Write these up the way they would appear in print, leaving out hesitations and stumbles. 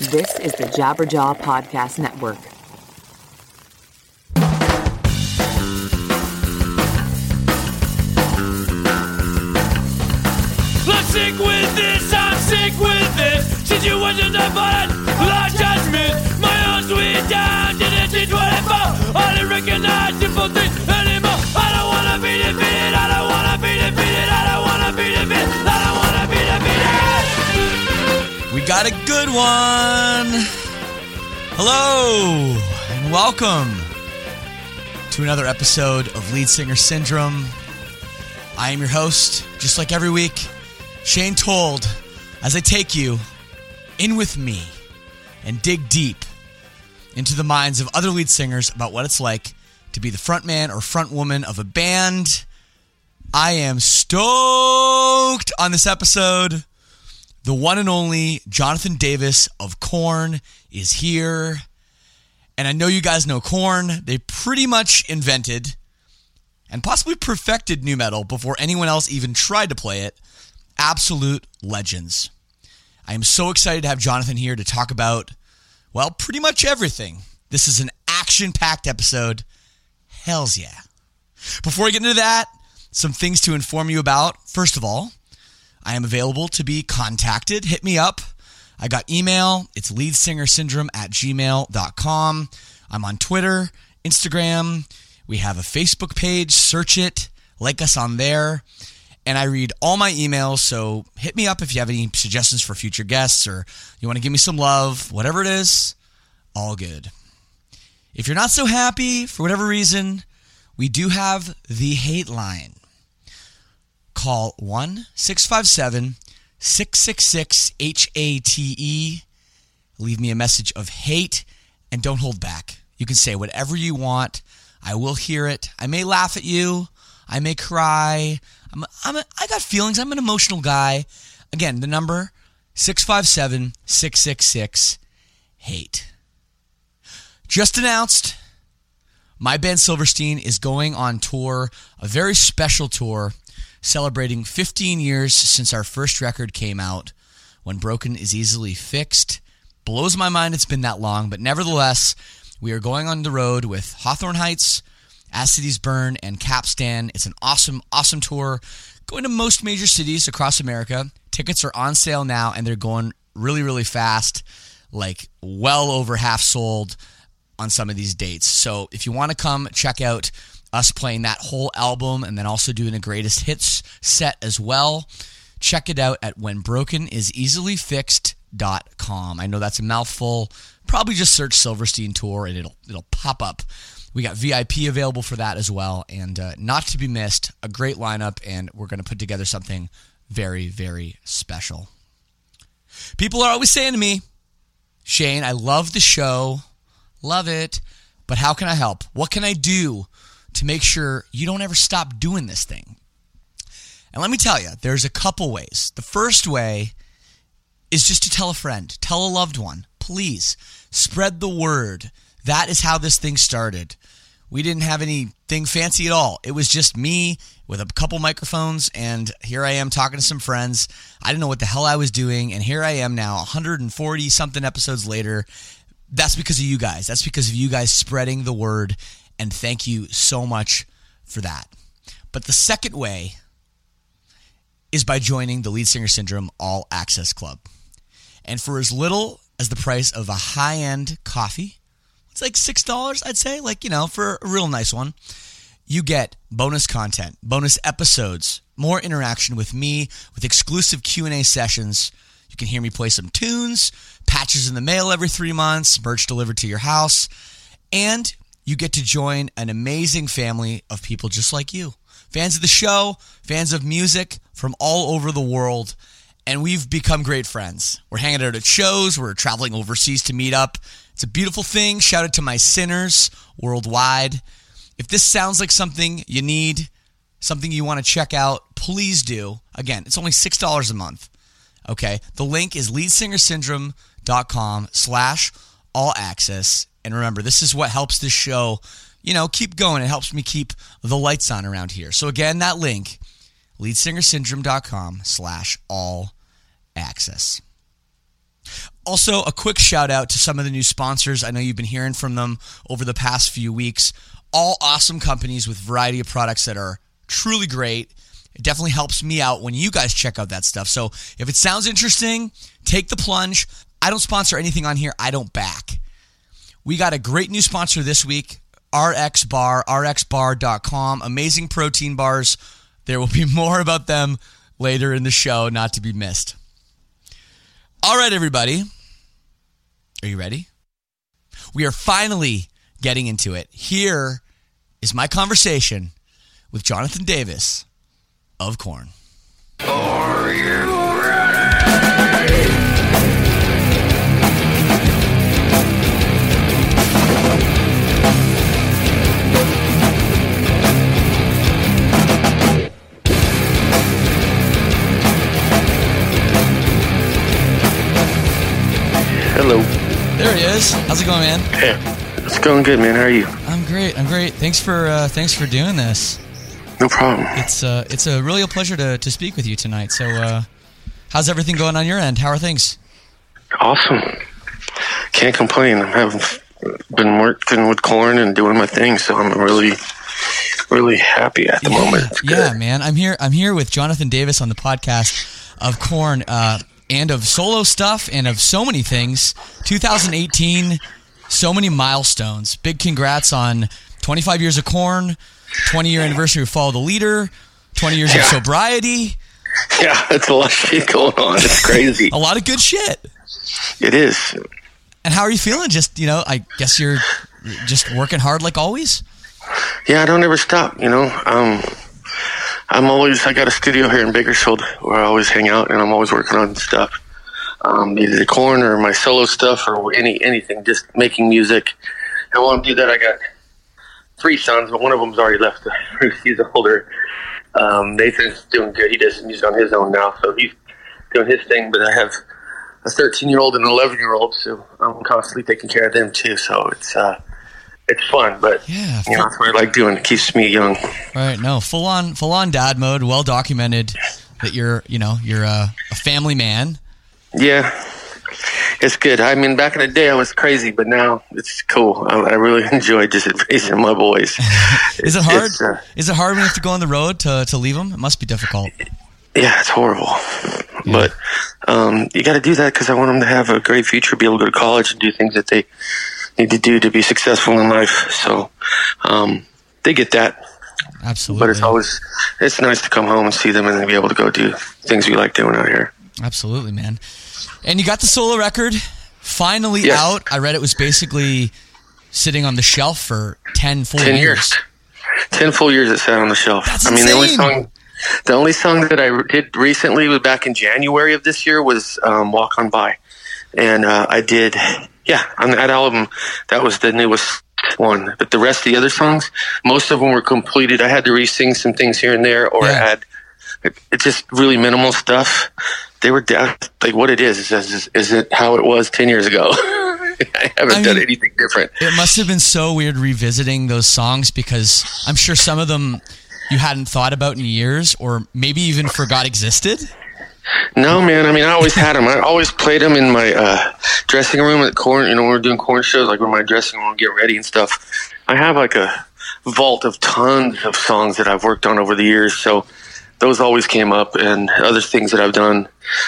This is the Jabberjaw Podcast Network. I'm sick with this, I'm sick with this. Situations I find lost judgment. My own sweet time didn't teach what I found. I didn't recognize simple things anymore. I don't wanna be defeated, I don't wanna be defeated, I don't wanna be defeated, I don't wanna be defeated. We got a good one. Hello and welcome to another episode of Lead Singer Syndrome. I am your host, just like every week, Shane Told, as I take you in with me and dig deep into the minds of other lead singers about what it's like to be the frontman or frontwoman of a band. I am stoked on this episode. The one and only Jonathan Davis of Korn is here. And I know you guys know Korn. They pretty much invented and possibly perfected nu metal before anyone else even tried to play it. Absolute legends. I am so excited to have Jonathan here to talk about, well, pretty much everything. This is an action-packed episode. Hells yeah. Before we get into that, some things to inform you about. First of all, I am available to be contacted. Hit me up. I got email. It's leadsingersyndrome@gmail.com. I'm on Twitter, Instagram. We have a Facebook page. Search it. Like us on there. And I read all my emails, so hit me up if you have any suggestions for future guests or you want to give me some love. Whatever it is, all good. If you're not so happy, for whatever reason, we do have the hate line. Call 1-657-666-HATE. Leave me a message of hate and don't hold back. You can say whatever you want. I will hear it. I may laugh at you. I may cry. I got feelings. I'm an emotional guy. Again, the number 657-666-HATE. Just announced, my band Silverstein is going on tour, a very special tour, celebrating 15 years since our first record came out, When Broken Is Easily Fixed. Blows my mind it's been that long, but nevertheless, we are going on the road with Hawthorne Heights, As Cities Burn, and Capstan. It's an awesome, awesome tour. Going to most major cities across America. Tickets are on sale now, and they're going really, really fast, like well over half sold on some of these dates. So if you want to come check out us playing that whole album and then also doing a greatest hits set as well, check it out at whenbrokeniseasily.fixed.com. I know that's a mouthful. Probably just search Silverstein Tour and it'll pop up. We got VIP available for that as well, and not to be missed, a great lineup, and we're going to put together something very, very special. People are always saying to me, Shane, I love the show, love it, but how can I help? What can I do to make sure you don't ever stop doing this thing? And let me tell you, there's a couple ways. The first way is just to tell a friend, tell a loved one. Please, spread the word. That is how this thing started. We didn't have anything fancy at all. It was just me with a couple microphones, and here I am talking to some friends. I didn't know what the hell I was doing, and here I am now 140-something episodes later. That's because of you guys. That's because of you guys spreading the word, and thank you so much for that. But the second way is by joining the Lead Singer Syndrome All Access Club. And for as little as the price of a high-end coffee, it's like $6, I'd say, for a real nice one, you get bonus content, bonus episodes, more interaction with me, with exclusive Q&A sessions. You can hear me play some tunes, patches in the mail every 3 months, merch delivered to your house, and you get to join an amazing family of people just like you. Fans of the show, fans of music from all over the world, and we've become great friends. We're hanging out at shows, we're traveling overseas to meet up. It's a beautiful thing. Shout out to my sinners worldwide. If this sounds like something you need, something you want to check out, please do. Again, it's only $6 a month. Okay? The link is leadsingersyndrome.com/all-access. And remember, this is what helps this show, keep going. It helps me keep the lights on around here. So again, that link, leadsingersyndrome.com/all-access. Also, a quick shout out to some of the new sponsors. I know you've been hearing from them over the past few weeks. All awesome companies with a variety of products that are truly great. It definitely helps me out when you guys check out that stuff. So if it sounds interesting, take the plunge. I don't sponsor anything on here I don't back. We got a great new sponsor this week, RX Bar, rxbar.com. Amazing protein bars. There will be more about them later in the show, not to be missed. All right, everybody. Are you ready? We are finally getting into it. Here is my conversation with Jonathan Davis of Korn. Are you ready? Hello. There he is. How's it going, man? Yeah, it's going good, man. How are you? I'm great. Thanks for doing this. No problem. It's a really a pleasure to speak with you tonight. So, how's everything going on your end? How are things? Awesome. Can't complain. I've been working with Korn and doing my thing, so I'm really happy at the moment. It's good. Yeah, man. I'm here with Jonathan Davis on the podcast of Korn. And of solo stuff and of so many things. 2018, so many milestones. Big congrats on 25 years of Korn, 20-year anniversary of Follow the Leader, 20 years of sobriety. Yeah, it's a lot of shit going on. It's crazy. A lot of good shit. It is. And how are you feeling? Just, I guess you're just working hard like always? Yeah, I don't ever stop, I got a studio here in Bakersfield where I always hang out, and I'm always working on stuff. Either the Korn or my solo stuff or anything, just making music. And while I do that, I got 3 sons, but one of them's already left. He's older. Nathan's doing good. He does music on his own now, so he's doing his thing. But I have a 13-year-old and an 11-year-old, so I'm constantly taking care of them too. So it's fun, but yeah, that's what I like doing. It keeps me young. Right. No, full on dad mode. Well documented that you're a family man. Yeah, it's good. I mean, back in the day I was crazy, but now it's cool. I really enjoy just raising my boys. Is it hard? Is it hard when you have to go on the road to leave them? It must be difficult. Yeah, it's horrible. Yeah. But you got to do that because I want them to have a great future, be able to go to college and do things that they need to do to be successful in life. So they get that. Absolutely. But it's nice to come home and see them and then be able to go do things we like doing out here. Absolutely, man. And you got the solo record finally out. I read it was basically sitting on the shelf for 10 full years. 10 full years it sat on the shelf. That's insane. The only song that I did recently was back in January of this year was Walk On By. And I did, on that album, that was the newest one. But the rest of the other songs, most of them were completed. I had to re-sing some things here and there or add, it's just really minimal stuff. They were like what it is it how it was 10 years ago. I haven't done anything different. It must have been so weird revisiting those songs because I'm sure some of them you hadn't thought about in years or maybe even forgot existed. No, man. I mean, I always had them. I always played them in my dressing room at Korn. When we were doing Korn shows, like when my dressing room would get ready and stuff. I have like a vault of tons of songs that I've worked on over the years. So those always came up, and other things that I've done.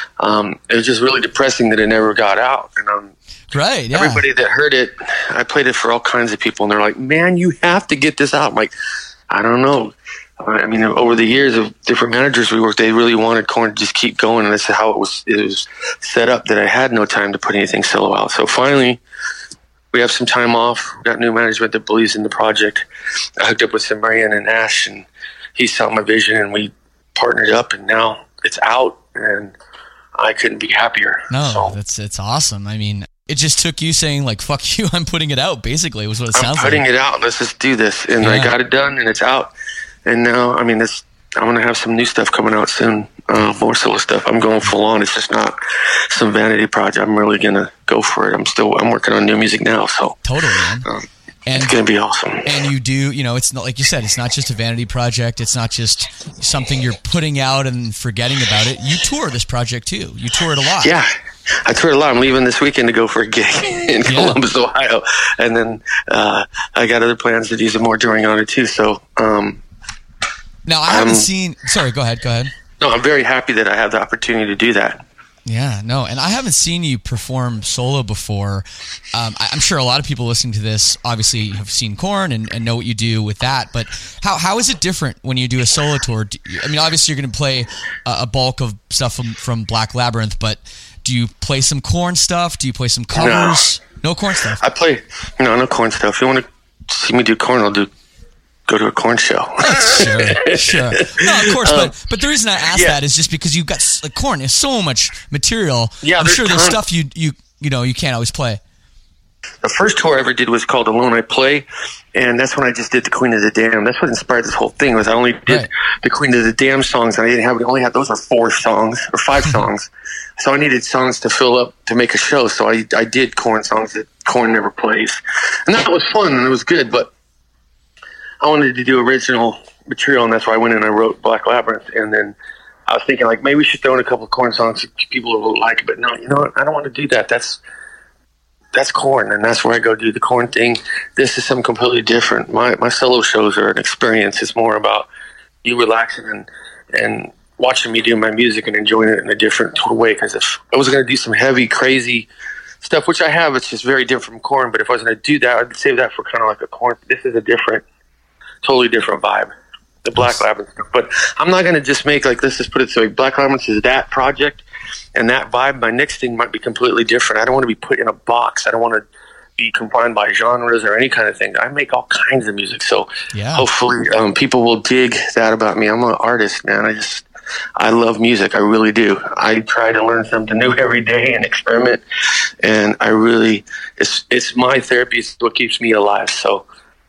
It was just really depressing that it never got out. And right, yeah. Everybody that heard it, I played it for all kinds of people, and they're like, "Man, you have to get this out." I'm like, I don't know. I mean, over the years of different managers we worked, they really wanted Korn to just keep going, and that's how it was set up. That I had no time to put anything solo out. So finally, we have some time off. We got new management that believes in the project. I hooked up with Brian and Ash, and he saw my vision, and we partnered up, and now it's out, and I couldn't be happier. No, it's awesome. I mean, it just took you saying like, "Fuck you, I'm putting it out." Basically, was what it sounds like. I'm putting it out. Let's just do this, and I got it done, and it's out. And now, I mean, I'm going to have some new stuff coming out soon, more solo stuff. I'm going full on. It's just not some vanity project. I'm really going to go for it. I'm working on new music now, so totally, man. It's going to be awesome. And you do, it's not like you said, it's not just a vanity project. It's not just something you're putting out and forgetting about it. You tour this project too. You tour it a lot. Yeah. I toured a lot. I'm leaving this weekend to go for a gig in Columbus, Ohio, and then I got other plans to do some more touring on it too. So now I haven't seen. Sorry, go ahead. No, I'm very happy that I have the opportunity to do that. Yeah, no, and I haven't seen you perform solo before. I'm sure a lot of people listening to this obviously have seen Korn and know what you do with that, but how is it different when you do a solo tour? I mean, obviously you're going to play a bulk of stuff from Black Labyrinth, but do you play some Korn stuff? Do you play some covers? No Korn stuff? I play, no Korn stuff. If you want to see me do Korn, I'll go to a Korn show. Sure. No, of course, but the reason I ask that is just because you've got Korn is so much material. Yeah, I'm sure there's stuff you can't always play. The first tour I ever did was called Alone I Play, and that's when I just did the Queen of the Damned. That's what inspired this whole thing. Was I only did the Queen of the Damned songs, and I only had those were 4 songs or 5 songs. So I needed songs to fill up to make a show. So I did Korn songs that Korn never plays, and that was fun and it was good. But I wanted to do original material, and that's why I went and I wrote Black Labyrinth. And then I was thinking, like, maybe we should throw in a couple of Korn songs that people will like it. But no, you know what? I don't want to do that. That's Korn, and that's where I go do the Korn thing. This is something completely different. My solo shows are an experience. It's more about you relaxing and watching me do my music and enjoying it in a different way. Because if I was going to do some heavy, crazy stuff, which I have, it's just very different from Korn. But if I was going to do that, I'd save that for kind of like a Korn. This is a totally different vibe, the Black Labyrinth stuff. But I'm not going to just make, like, let's just put it this way, Black Labyrinth is that project and that vibe. My next thing might be completely different. I don't want to be put in a box. I don't want to be confined by genres or any kind of thing. I make all kinds of music, so hopefully people will dig that about me. I'm an artist, man. I love music. I really do. I try to learn something new every day and experiment, and it's my therapy. It's what keeps me alive, so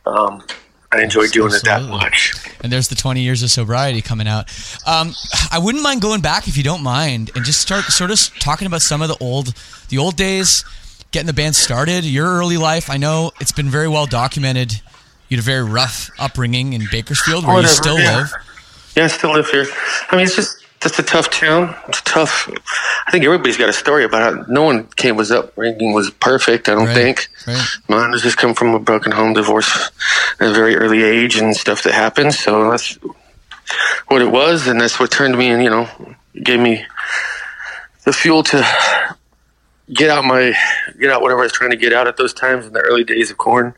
I enjoy doing it that much. And there's the 20 years of sobriety coming out. I wouldn't mind going back, if you don't mind, and just start sort of talking about some of the old days, getting the band started, your early life. I know it's been very well documented. You had a very rough upbringing in Bakersfield, where you still live. Yeah, I still live here. I mean, it's just a tough town. It's tough. I think everybody's got a story about it. No one was upbringing was perfect, I don't think. Right. Mine was just come from a broken home, divorce at a very early age and stuff that happened. So that's what it was, and that's what turned me and, gave me the fuel to get out whatever I was trying to get out at those times in the early days of Korn.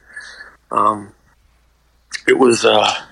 It was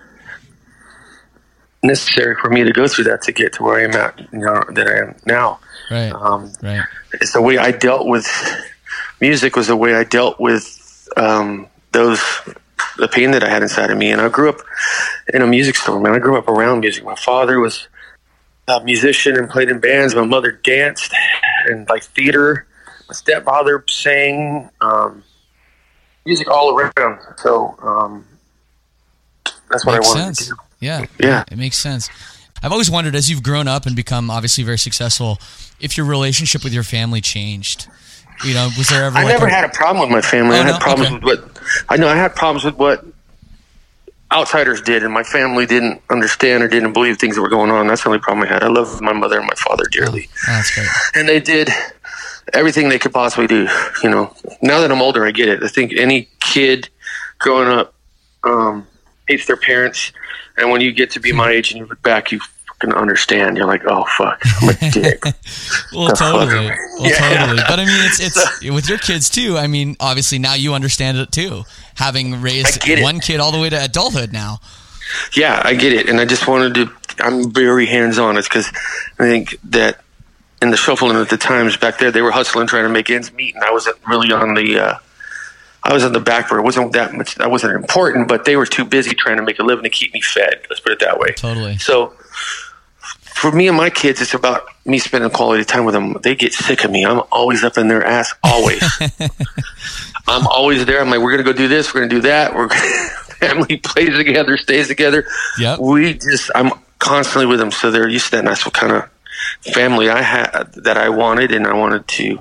necessary for me to go through that to get to where I am at, that I am now. Right. It's the way I dealt with music, was the way I dealt with the pain that I had inside of me. And I grew up in a music store, man. I grew up around music. My father was a musician and played in bands. My mother danced and like theater. My stepfather sang music all around. So that's what I wanted to do. Yeah, it makes sense. I've always wondered, as you've grown up and become obviously very successful, if your relationship with your family changed. Was there ever? I never had a problem with my family. I had problems with what outsiders did, and my family didn't understand or didn't believe things that were going on. That's the only problem I had. I love my mother and my father dearly. Oh, that's great. And they did everything they could possibly do. Now that I'm older, I get it. I think any kid growing up hates their parents. And when you get to be my age and you look back, you fucking understand. You're like, oh, fuck, I'm a dick. Totally. But I mean, it's with your kids too. I mean, obviously now you understand it too, having raised one kid all the way to adulthood now. Yeah, I get it. And I just I'm very hands-on. It's because I think that in the shuffling at the times back there, they were hustling, trying to make ends meet. And I wasn't really I was on the back burner. It wasn't that much. That wasn't important, but they were too busy trying to make a living to keep me fed. Let's put it that way. Totally. So for me and my kids, it's about me spending quality time with them. They get sick of me. I'm always up in their ass, always. I'm always there. I'm like, we're going to go do this. We're going to do that. Family plays together, stays together. Yep. I'm constantly with them. So they're used to that. And that's what kind of family I had that I wanted, and I wanted to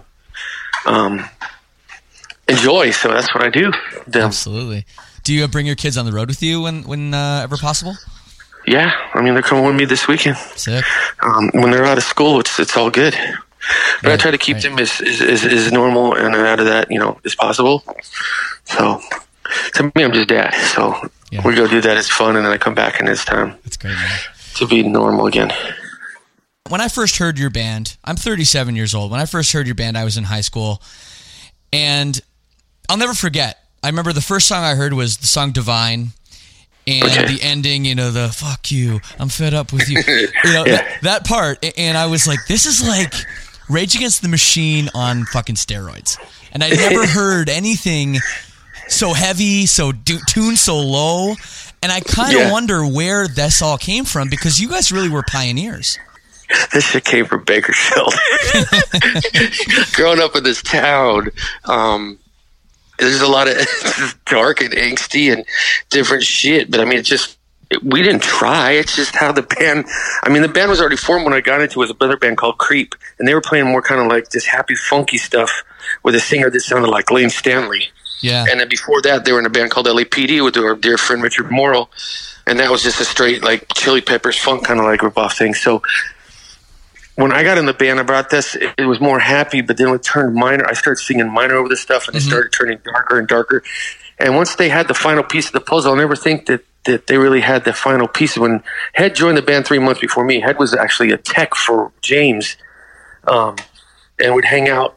enjoy. So that's what I do. Absolutely. Do you bring your kids on the road with you when ever possible? Yeah, I mean, they're coming with me this weekend. Sick. When they're out of school, it's all good. But I try to keep them as normal and out of that, as possible. So to me, I'm just dad. So we go do that. It's fun, and then I come back and it's time. That's great, man. To be normal again. When I first heard your band, I'm 37 years old. When I first heard your band, I was in high school, and I'll never forget. I remember the first song I heard was the song Divine, and the ending, the fuck you, I'm fed up with you. That part, and I was like, this is like Rage Against the Machine on fucking steroids. And I never heard anything so heavy, so tuned so low, and I kind of wonder where this all came from, because you guys really were pioneers. This shit came from Bakersfield. Growing up in this town, there's a lot of dark and angsty and different shit. But I mean, we didn't try. It's just how the band was already formed when I got into it. Was another band called Creep, and they were playing more kind of like this happy, funky stuff with a singer that sounded like Lane Stanley. Yeah. And then before that, they were in a band called LAPD with our dear friend Richard Morrill, and that was just a straight like Chili Peppers funk kind of like rip-off thing. So when I got in the band, I brought this. It was more happy, but then it turned minor. I started singing minor over this stuff, and it started turning darker and darker. And once they had the final piece of the puzzle, I'll never think that they really had the final piece. When Head joined the band 3 months before me, Head was actually a tech for James, and would hang out.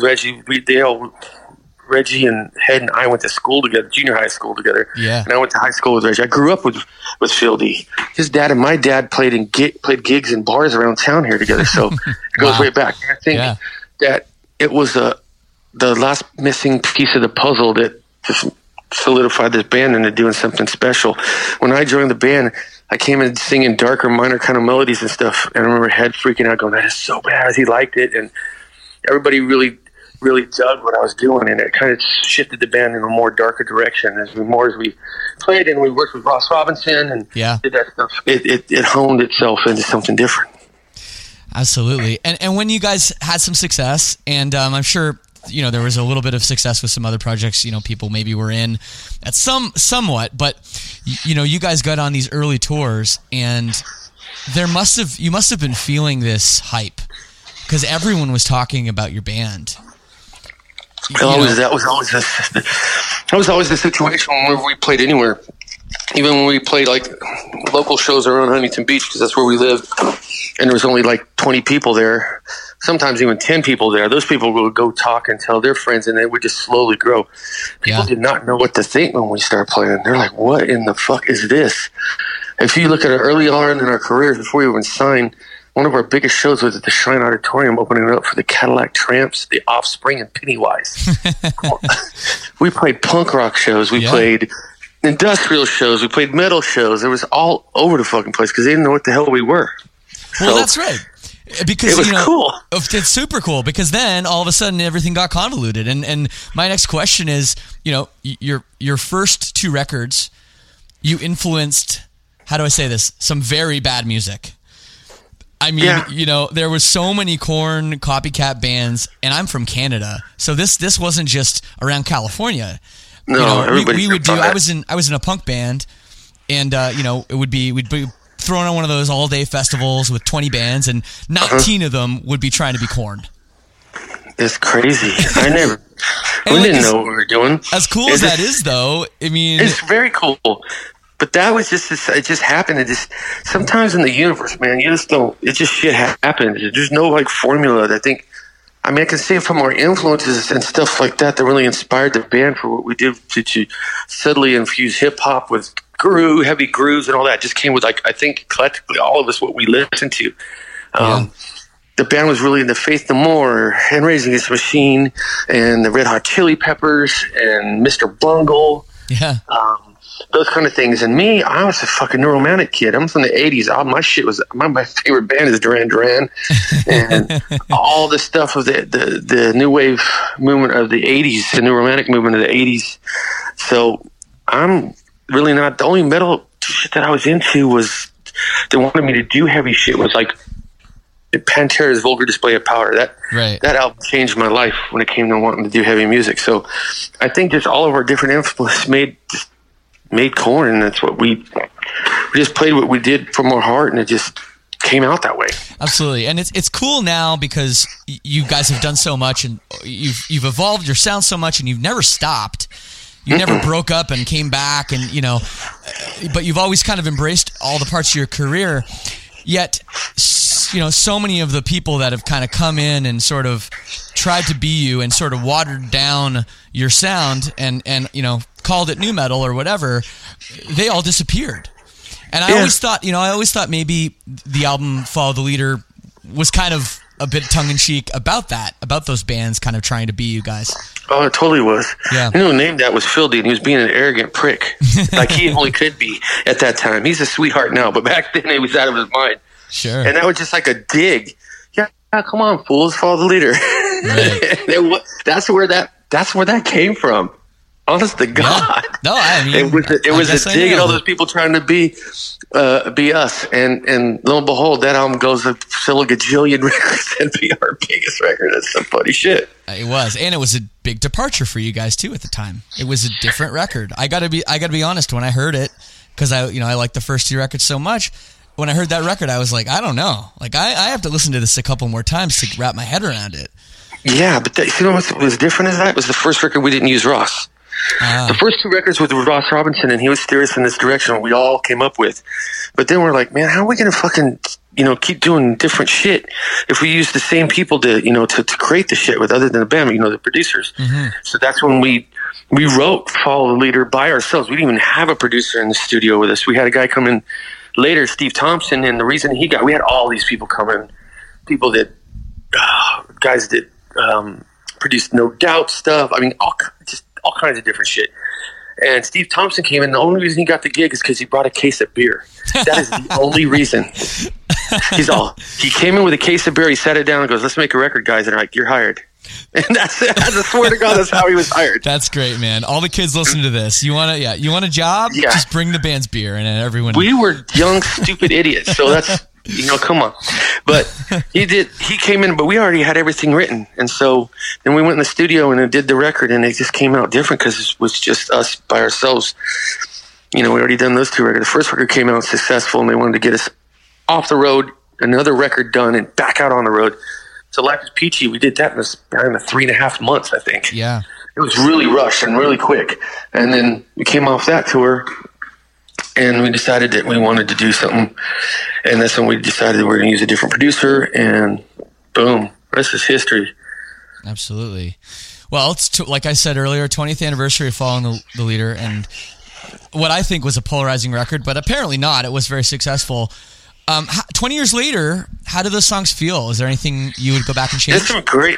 Reggie and Head and I went to school together, junior high school together. Yeah. And I went to high school with Reggie. I grew up with Phil D. His dad and my dad played gigs in bars around town here together. So it goes way back. I think that it was the last missing piece of the puzzle that just solidified this band into doing something special. When I joined the band, I came in singing darker, minor kind of melodies and stuff. And I remember Head freaking out, going, "That is so bad." He liked it, and everybody really dug what I was doing, and it kind of shifted the band in a more darker direction as we played, and we worked with Ross Robinson and did that stuff. It honed itself into something different. Absolutely. And when you guys had some success, and I'm sure there was a little bit of success with some other projects people maybe were in at somewhat, but you guys got on these early tours, and you must have been feeling this hype because everyone was talking about your band. That was always the situation whenever we played anywhere. Even when we played like local shows around Huntington Beach, because that's where we lived, and there was only like 20 people there, sometimes even 10 people there. Those people would go talk and tell their friends, and they would just slowly grow. People did not know what to think when we started playing. They're like, "What in the fuck is this?" If you look at it early on in our careers, before we even signed, one of our biggest shows was at the Shrine Auditorium, opening it up for the Cadillac Tramps, the Offspring, and Pennywise. We played punk rock shows. We played industrial shows. We played metal shows. It was all over the fucking place because they didn't know what the hell we were. Well, that's right. Because it was cool. It's super cool because then all of a sudden everything got convoluted. And my next question is, your first 2 records, you influenced, how do I say this, some very bad music. I mean, there was so many Korn copycat bands, and I'm from Canada, so this wasn't just around California. No, we would do. I was in a punk band, and we'd be thrown on one of those all day festivals with 20 bands, and 19 of them would be trying to be Korn. It's crazy. We didn't know what we were doing. As cool as that is, though, I mean, it's very cool. But that was it just happened. Sometimes in the universe, man, you just don't, it just shit happens. There's no like formula that I can say from our influences and stuff like that really inspired the band for what we did to subtly infuse hip hop with heavy grooves and all that. Just came with I think collectively all of us what we listened to. The band was really into Faith No More and Rage Against the Machine and the Red Hot Chili Peppers and Mr. Bungle. Yeah. Those kind of things. And me, I was a fucking Neuromantic kid. I'm from the 80s. All my shit was, my favorite band is Duran Duran. And all the stuff of the new wave movement of the 80s, the Neuromantic movement of the 80s. So I'm really not, the only metal shit that I was into was, they wanted me to do heavy shit was like Pantera's Vulgar Display of Power. That album changed my life when it came to wanting to do heavy music. So I think just all of our different influences made Korn, and that's what we just played what we did from our heart, and it just came out that way. Absolutely, and it's cool now because you guys have done so much, and you've evolved your sound so much, and you've never stopped. You never broke up and came back, and but you've always kind of embraced all the parts of your career. Yet, so many of the people that have kind of come in and sort of tried to be you and sort of watered down your sound and called it nu metal or whatever, they all disappeared. And I always thought maybe the album Follow the Leader was kind of a bit tongue-in-cheek about those bands kind of trying to be you guys. Oh, it totally was. Yeah. You know who named that was Filthy, and he was being an arrogant prick. Like he only could be at that time. He's a sweetheart now, but back then he was out of his mind. Sure. And that was just like a dig. Yeah, come on, fools, follow the leader. Right. That's where that came from. Honest to God. Yeah. No, I mean, it was a dig at all those people trying to be us, and lo and behold, that album goes to sell a gajillion records and be our biggest record. That's some funny shit. It was, and it was a big departure for you guys too at the time. It was a different record. I gotta be honest. When I heard it, because I liked the first two records so much. When I heard that record, I was like, I don't know. Like I have to listen to this a couple more times to wrap my head around it. Yeah, but what was different is that it was the first record we didn't use Ross. The first two records with Ross Robinson, and he would steer us in this direction we all came up with. But then we're like, man, how are we going to fucking, keep doing different shit if we use the same people to create the shit with other than the band, the producers. Mm-hmm. So that's when we wrote Follow the Leader by ourselves. We didn't even have a producer in the studio with us. We had a guy come in later, Steve Thompson, and the reason we had all these people coming, people that, guys that produced No Doubt stuff. I mean, all kinds of different shit. And Steve Thompson came in. The only reason he got the gig is because he brought a case of beer. That is the only reason. He came in with a case of beer. He sat it down and goes, "Let's make a record, guys." And they're like, "You're hired." And that's it. I swear to God, that's how he was hired. That's great, man. All the kids listen to this. You want a job? Yeah. Just bring the band's beer, and then everyone. We were young, stupid idiots. So that's come on. But he came in, but we already had everything written, and so then we went in the studio and did the record, and it just came out different because it was just us by ourselves. We already done those two records. The first record came out successful, and they wanted to get us off the road, another record done, and back out on the road. So Life is Peachy, we did that in 3.5 months, I think. Yeah. It was really rushed and really quick. And then we came off that tour, and we decided that we wanted to do something. And that's when we decided we were going to use a different producer, and boom, rest is history. Absolutely. Well, it's like I said earlier, 20th anniversary of Following the Leader, and what I think was a polarizing record, but apparently not. It was very successful. 20 years later, how do those songs feel? Is there anything you would go back and change? It's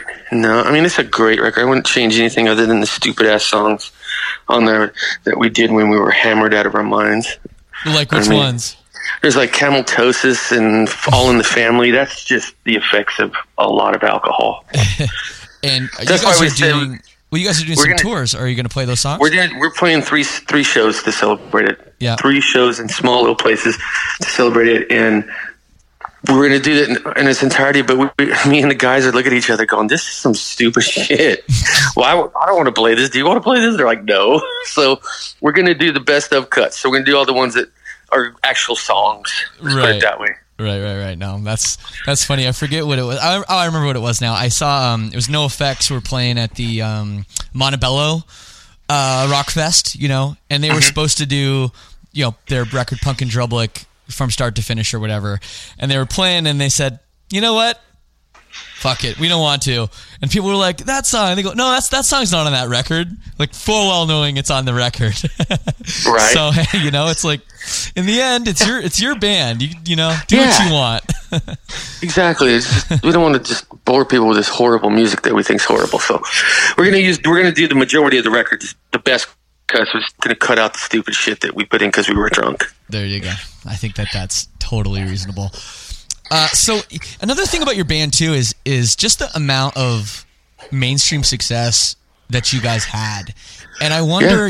a great record. I wouldn't change anything other than the stupid-ass songs on there that we did when we were hammered out of our minds. Like which ones? There's like Cameltosis and All in the Family. That's just the effects of a lot of alcohol. And you guys are doing some tours. Are you going to play those songs? We're playing three shows to celebrate it. Yeah. 3 shows in small little places to celebrate it, and we're going to do that in its entirety. But me and the guys are looking at each other, going, "This is some stupid shit. Well, I don't want to play this. Do you want to play this?" They're like, "No." So we're going to do the best of cuts. So we're going to do all the ones that are actual songs. Let's put it that way. Right. No, that's funny. I forget what it was. I remember what it was now. I saw it was NoFX were playing at the Montebello Rock Fest, and they were supposed to do their record Punk and Drublic from start to finish or whatever, and they were playing, and they said, "You know what? Fuck it, we don't want to." And people were like, "That song," and they go, "No, that song's not on that record," like full well knowing it's on the record. Right. So it's like, in the end, it's your band. Do what you want. Exactly. We don't want to just bore people with this horrible music that we think's horrible. So we're gonna do the majority of the record, the best cuts. We're just gonna cut out the stupid shit that we put in because we were drunk. There you go. I think that's totally reasonable. So another thing about your band too is just the amount of mainstream success that you guys had, and I wonder,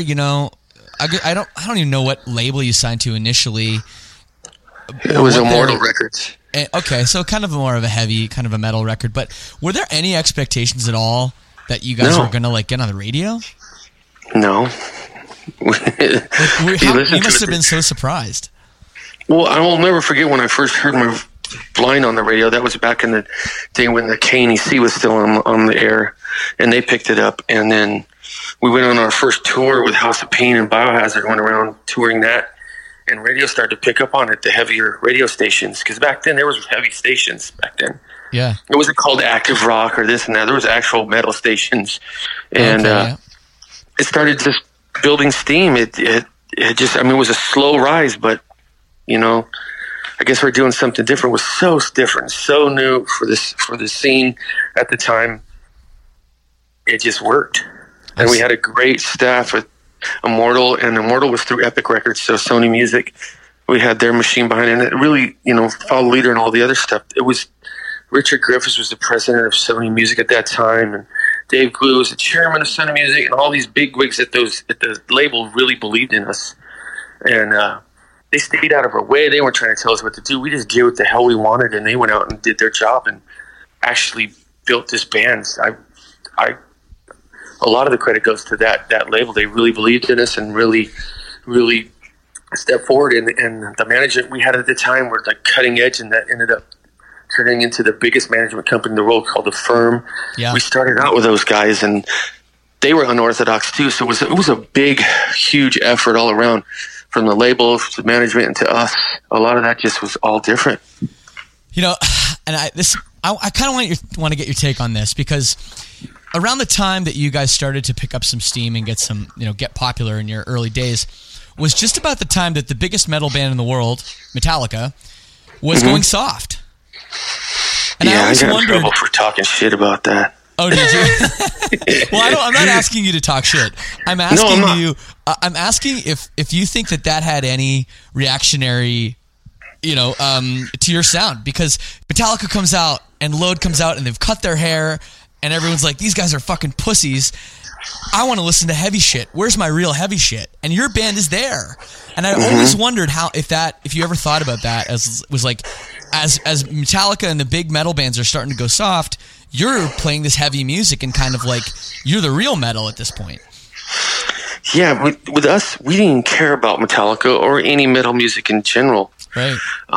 I don't even know what label you signed to initially. It was Immortal Records. Okay, so kind of more of a heavy, kind of a metal record. But were there any expectations at all that you guys were going to get on the radio? No. You must have been so surprised. Well, I will never forget when I first heard my Blind on the radio. That was back in the day when the KNEC was still on the air, and they picked it up. And then we went on our first tour with House of Pain and Biohazard, went around touring that, and radio started to pick up on it, the heavier radio stations, because back then there was heavy stations back then. Yeah. It wasn't called active rock or this and that. There was actual metal stations. And it started just building steam. It just, I mean, it was a slow rise, but, you know, I guess we're doing something different. It was so different, so new for the scene at the time. It just worked. And we had a great staff with Immortal, and Immortal was through Epic Records, so Sony Music. We had their machine behind it. And it really, you know, followed the leader and all the other stuff. It was Richard Griffiths was the president of Sony Music at that time, and Dave Glue was the chairman of Sony Music, and all these big wigs at the label really believed in us. And they stayed out of our way. They weren't trying to tell us what to do. We just did what the hell we wanted, and they went out and did their job and actually built this band. A lot of the credit goes to that label. They really believed in us and really, really stepped forward. And the management we had at the time were like cutting edge, and that ended up turning into the biggest management company in the world called The Firm. Yeah. We started out with those guys, and they were unorthodox too. So it was a big, huge effort all around, from the label to management and to us. A lot of that just was all different. You know, and I kind of want to get your take on this, because around the time that you guys started to pick up some steam and get popular in your early days was just about the time that the biggest metal band in the world, Metallica, was going soft. And yeah, I got in trouble for talking shit about that. Oh, did you? Well, I'm not asking you to talk shit. I'm asking you. I'm asking if you think that had any reactionary, to your sound, because Metallica comes out and Load comes out and they've cut their hair and everyone's like, these guys are fucking pussies. I want to listen to heavy shit. Where's my real heavy shit? And your band is there. And I always wondered if you ever thought about that as Metallica and the big metal bands are starting to go soft, you're playing this heavy music and kind of like you're the real metal at this point. Yeah, with us, we didn't care about Metallica or any metal music in general. Right.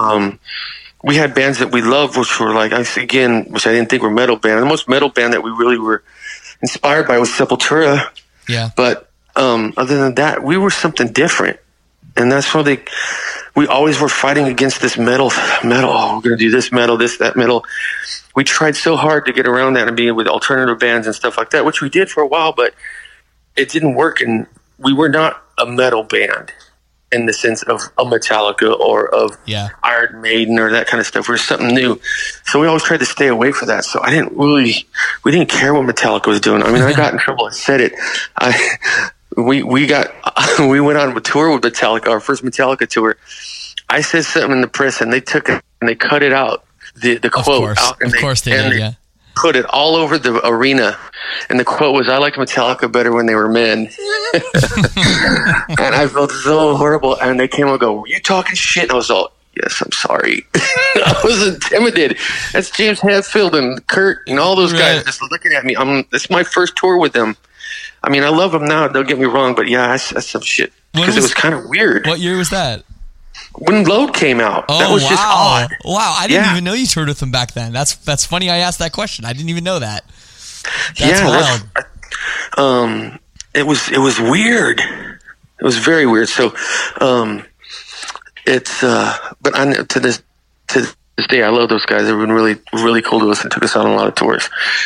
We had bands that we loved, which were like, which I didn't think were metal band. The most metal band that we really were inspired by was Sepultura. Yeah. But other than that, we were something different. And that's why we always were fighting against this metal. Oh, we're going to do this metal, that metal. We tried so hard to get around that and be with alternative bands and stuff like that, which we did for a while, but it didn't work. And we were not a metal band in the sense of a Metallica or of Iron Maiden or that kind of stuff. We were something new. So we always tried to stay away from that. So we didn't care what Metallica was doing. I mean, I got in trouble. I said it. We went on a tour with Metallica, our first Metallica tour. I said something in the press, and they took it and they cut it out, the quote out, and they put it all over the arena. And the quote was, "I liked Metallica better when they were men." And I felt so horrible. And they came and go, "Were you talking shit?" And I was all, "Yes, I'm sorry." I was intimidated. That's James Hetfield and Kurt and all those guys just looking at me. It's my first tour with them. I mean, I love them now. Don't get me wrong, but yeah, that's some shit because it was kind of weird. What year was that? When Load came out. Oh, that was just odd. Wow, I didn't even know you toured with them back then. That's funny. I asked that question. I didn't even know that. That's wild. It was weird. It was very weird. So, but to this day, I love those guys. They've been really, really cool to us and took us on a lot of tours.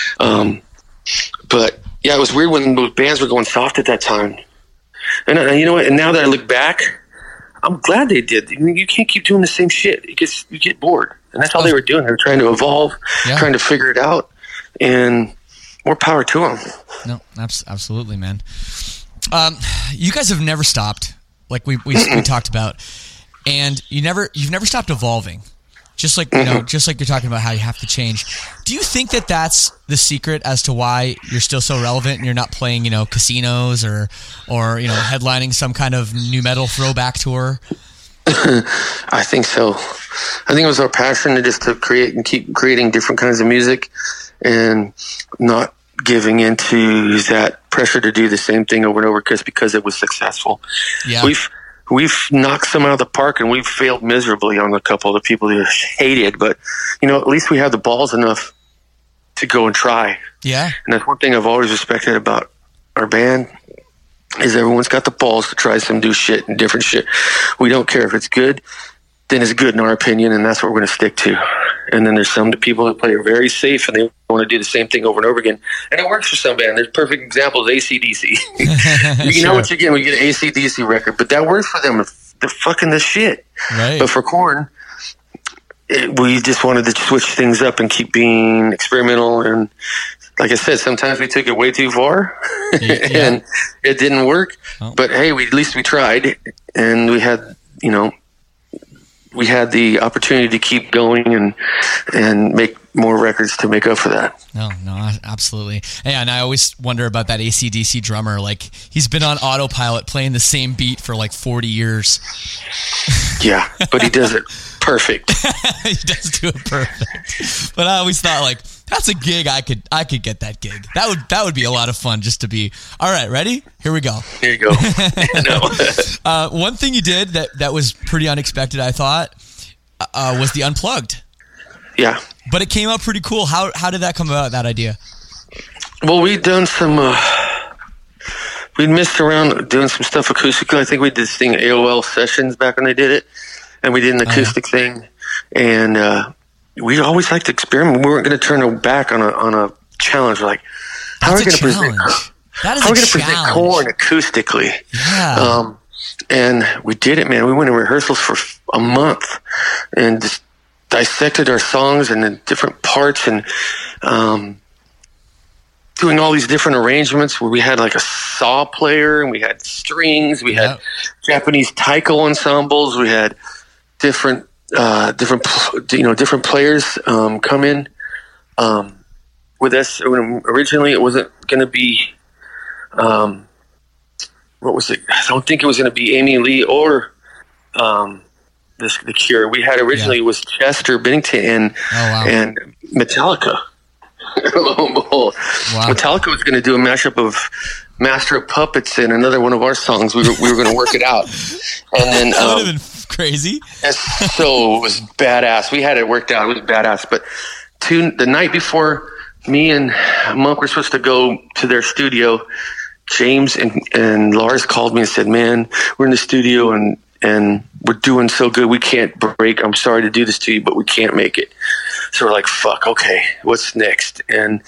But yeah, it was weird when those bands were going soft at that time. And you know what? And now that I look back, I'm glad they did. I mean, you can't keep doing the same shit. You get bored. And that's all they were doing. They were trying to evolve, trying to figure it out. And more power to them. No, absolutely, man. You guys have never stopped, like we talked about. And you've never stopped evolving. Just like just like you're talking about how you have to change. Do you think that that's the secret as to why you're still so relevant and you're not playing, casinos or headlining some kind of new metal throwback tour? I think so. I think it was our passion to create and keep creating different kinds of music and not giving into that pressure to do the same thing over and over because it was successful. Yeah. we've knocked some out of the park, and we've failed miserably on a couple of the people who hated. But at least we have the balls enough to go and try. Yeah, and that's one thing I've always respected about our band is everyone's got the balls to try some new shit and different shit. We don't care if it's good, then it's good in our opinion, and that's what we're going to stick to. And then there's some people that play very safe and they want to do the same thing over and over again. And it works for some band. There's perfect examples, AC/DC. You know what you get when you get an AC/DC record, but that works for them. They're fucking the shit. Right. But for Korn, we just wanted to switch things up and keep being experimental. And like I said, sometimes we took it way too far and it didn't work. Oh. But hey, at least we tried, and we had, we had the opportunity to keep going and make more records to make up for that. No, absolutely. Yeah, and I always wonder about that AC/DC drummer. Like, he's been on autopilot playing the same beat for like 40 years. Yeah, but he does it perfect. He does do it perfect. But I always thought, like, that's a gig I could get that gig. That would be a lot of fun, just to be, all right, ready? Here we go. Here you go. One thing you did that was pretty unexpected, I thought, was the Unplugged. Yeah. But it came out pretty cool. How did that come about, that idea? Well, we'd done some, we'd messed around doing some stuff acoustically. I think we did this thing, AOL Sessions, back when they did it. And we did an acoustic thing. And we always liked to experiment. We weren't going to turn our back on a challenge. We're like, how are we going to present Korn acoustically? Yeah. And we did it, man. We went in rehearsals for a month and just dissected our songs and the different parts and doing all these different arrangements where we had like a saw player and we had strings, we had Japanese taiko ensembles, we had different players come in with us. Originally, it wasn't going to be what was it? I don't think it was going to be Amy Lee or the Cure. We had originally was Chester Bennington and Metallica. Lo and behold, Metallica was going to do a mashup of Master of Puppets and another one of our songs. We were going to work it out, and then that would have been crazy. So it was badass. We had it worked out. It was badass. But the night before, me and Monk were supposed to go to their studio. James and Lars called me and said, "Man, we're in the studio and we're doing so good. We can't break. I'm sorry to do this to you, but we can't make it." So we're like, "Fuck. Okay, what's next?" And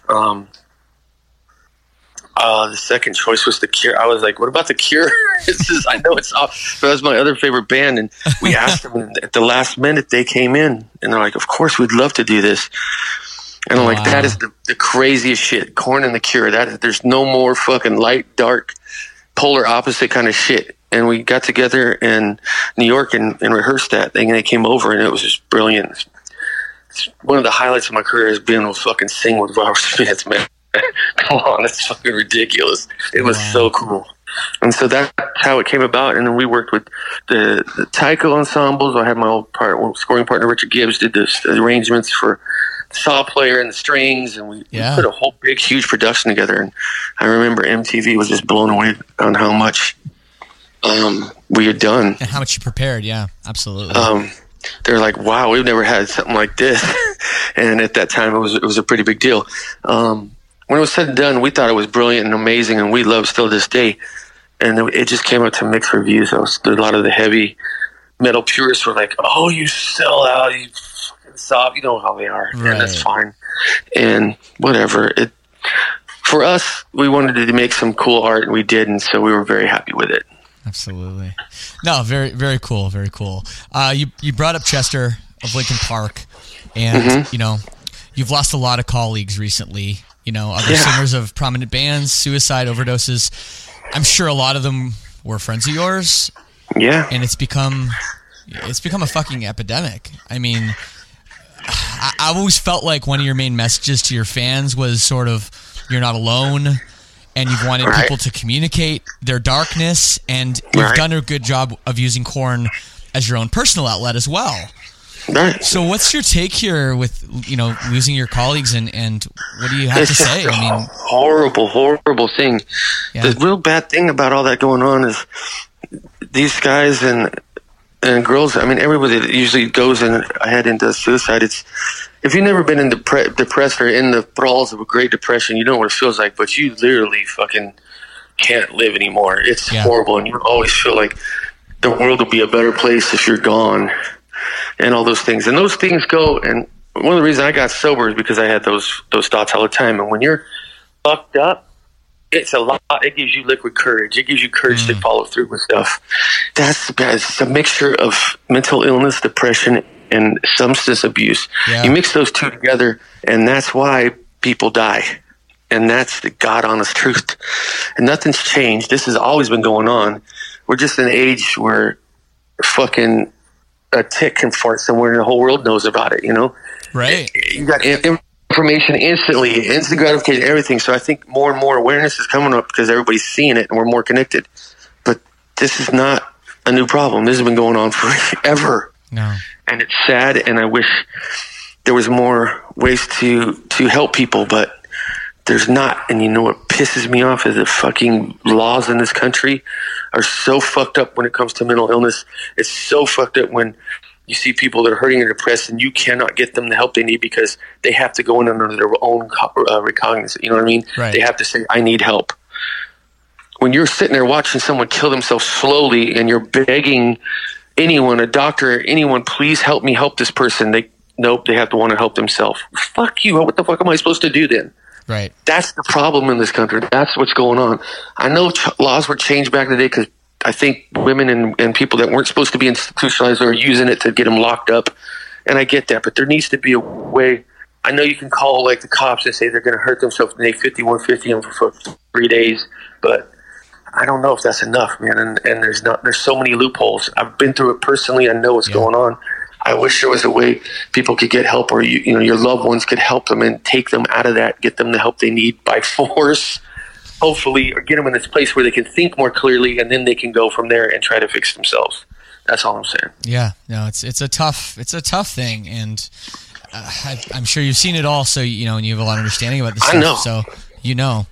the second choice was the Cure. I was like, "What about the Cure?" I know it's off, but that was my other favorite band. And we asked them, and at the last minute, they came in, and they're like, "Of course, we'd love to do this." And I'm like, that is the craziest shit. Korn and the Cure. There's no more fucking light, dark, polar opposite kind of shit. And we got together in New York and rehearsed that thing, and they came over, and it was just brilliant. It's one of the highlights of my career has been able to fucking sing with Robert Smith, man. Come on, that's fucking ridiculous. It was so cool. And so that's how it came about. And then we worked with the taiko ensembles. I had my old scoring partner, Richard Gibbs, did the arrangements for the saw player and the strings, and we put a whole big, huge production together. And I remember MTV was just blown away on how much we had done. And how much you prepared, yeah, absolutely. They're like, wow, we've never had something like this. And at that time, it was a pretty big deal. When it was said and done, we thought it was brilliant and amazing, and we love still to this day. And it just came out to mixed reviews. A lot of the heavy metal purists were like, "Oh, you sell out, you fucking sob." You know how they are, and that's fine. And whatever. For us, we wanted to make some cool art, and we did, and so we were very happy with it. Absolutely. No, very, very cool. Very cool. You brought up Chester of Linkin Park, and you've lost a lot of colleagues recently. Other singers of prominent bands, suicide, overdoses. I'm sure a lot of them were friends of yours. Yeah. And it's become a fucking epidemic. I mean, I've always felt like one of your main messages to your fans was sort of, you're not alone, and you've wanted people to communicate their darkness, and you've done a good job of using Korn as your own personal outlet as well. Right. So what's your take here with, losing your colleagues, and what do you have to say? I mean, horrible thing. Yeah. The real bad thing about all that going on is these guys and girls, I mean, everybody that usually goes ahead and does suicide, if you've never been in depressed or in the thralls of a Great Depression, you know what it feels like, but you literally fucking can't live anymore. It's horrible, and you always feel like the world will be a better place if you're gone, and all those things. And those things go, and one of the reasons I got sober is because I had those thoughts all the time. And when you're fucked up, it's a lot. It gives you liquid courage. It gives you courage to follow through with stuff. It's a mixture of mental illness, depression, and substance abuse. Yeah. You mix those two together, and that's why people die. And that's the God honest truth. And nothing's changed. This has always been going on. We're just in an age where fucking a tick can fart somewhere and the whole world knows about it, you know? Right. You got information instantly, instant gratification, everything. So I think more and more awareness is coming up because everybody's seeing it and we're more connected. But this is not a new problem. This has been going on forever. No. And it's sad, and I wish there was more ways to help people, but there's not. And you know what pisses me off is the fucking laws in this country are so fucked up when it comes to mental illness. It's so fucked up when you see people that are hurting or depressed and you cannot get them the help they need because they have to go in under their own recognizance. You know what I mean? Right. They have to say, I need help. When you're sitting there watching someone kill themselves slowly and you're begging anyone, a doctor, anyone, please help me help this person. Nope, they have to want to help themselves. Fuck you. What the fuck am I supposed to do then? Right. That's the problem in this country. That's what's going on. I know laws were changed back in the day because I think women and people that weren't supposed to be institutionalized are using it to get them locked up. And I get that, but there needs to be a way. I know you can call like the cops and say they're going to hurt themselves and they 5150 them for 3 days, but I don't know if that's enough, man. And there's so many loopholes. I've been through it personally. I know what's going on. I wish there was a way people could get help, or you know your loved ones could help them and take them out of that, get them the help they need by force, hopefully, or get them in this place where they can think more clearly, and then they can go from there and try to fix themselves. That's all I'm saying. Yeah, no, it's a tough thing, and I'm sure you've seen it all. So you know, and you have a lot of understanding about this stuff. I know. So you know.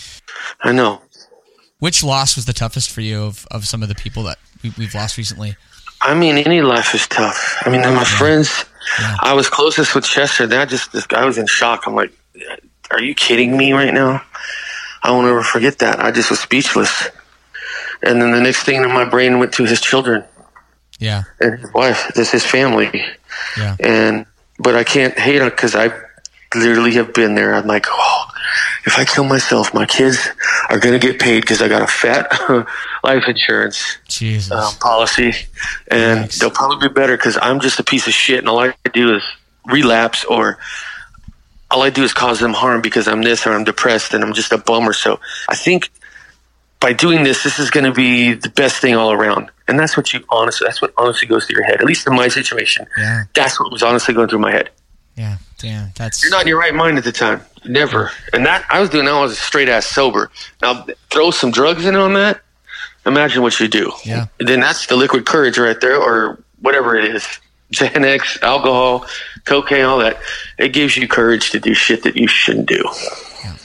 I know. Which loss was the toughest for you of some of the people that we've lost recently? I mean, any life is tough. I mean, my friends, I was closest with Chester. This guy was in shock. I'm like, are you kidding me right now? I won't ever forget that. I just was speechless. And then the next thing in my brain went to his children. Yeah. And his wife. This is his family. Yeah. But I can't hate on because I literally have been there. I'm like, oh, if I kill myself, my kids are going to get paid because I got a fat life insurance policy, and they'll probably be better because I'm just a piece of shit, and all I do is relapse, or all I do is cause them harm because I'm this, or I'm depressed, and I'm just a bummer. So I think by doing this is going to be the best thing all around, and that's what honestly goes through your head. At least in my situation, that's what was honestly going through my head. Yeah, damn, you're not in your right mind at the time. Never. And that I was doing that. I was a straight ass sober. Now throw some drugs in on that. Imagine what you do. Yeah. And then that's the liquid courage right there, or whatever it is. Xanax, alcohol, cocaine, all that. It gives you courage to do shit that you shouldn't do. Yeah.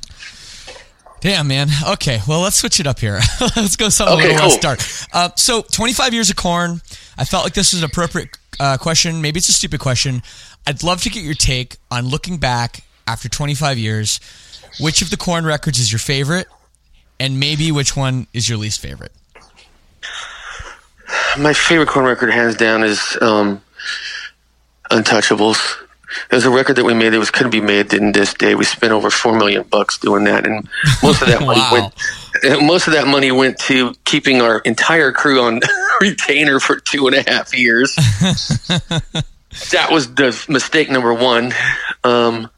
Damn, man. Okay, well, let's switch it up here. Let's go something a little less dark. So 25 years of Korn. I felt like this was an appropriate question. Maybe it's a stupid question. I'd love to get your take on looking back after 25 years. Which of the Korn records is your favorite, and maybe which one is your least favorite? My favorite Korn record, hands down, is Untouchables. It was a record that we made that couldn't be made in this day. We spent over $4 million doing that, and most of that money went to keeping our entire crew on retainer for 2.5 years. That was the mistake number one. But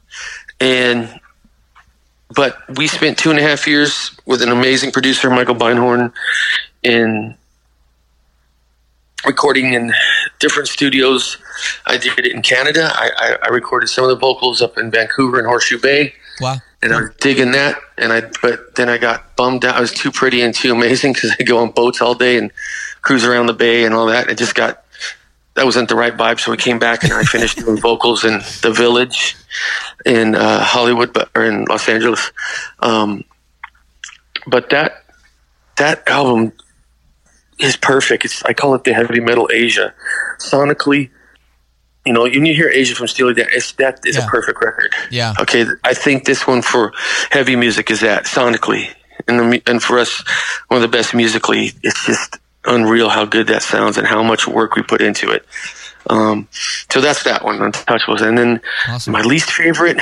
we spent 2.5 years with an amazing producer, Michael Beinhorn, in recording in different studios. I did it in Canada. I recorded some of the vocals up in Vancouver and Horseshoe Bay. Wow. And I was digging that. But then I got bummed out. I was too pretty and too amazing because I go on boats all day and cruise around the bay and all that. That wasn't the right vibe. So we came back and I finished doing vocals in The Village in Hollywood, or in Los Angeles. But that album is perfect. I call it the heavy metal Asia. Sonically, when you hear Asia from Steely Dan, that is a perfect record. Yeah. Okay, I think this one for heavy music is that sonically, and for us, one of the best musically. It's just unreal how good that sounds and how much work we put into it. So that's that one, Untouchables. And then my least favorite,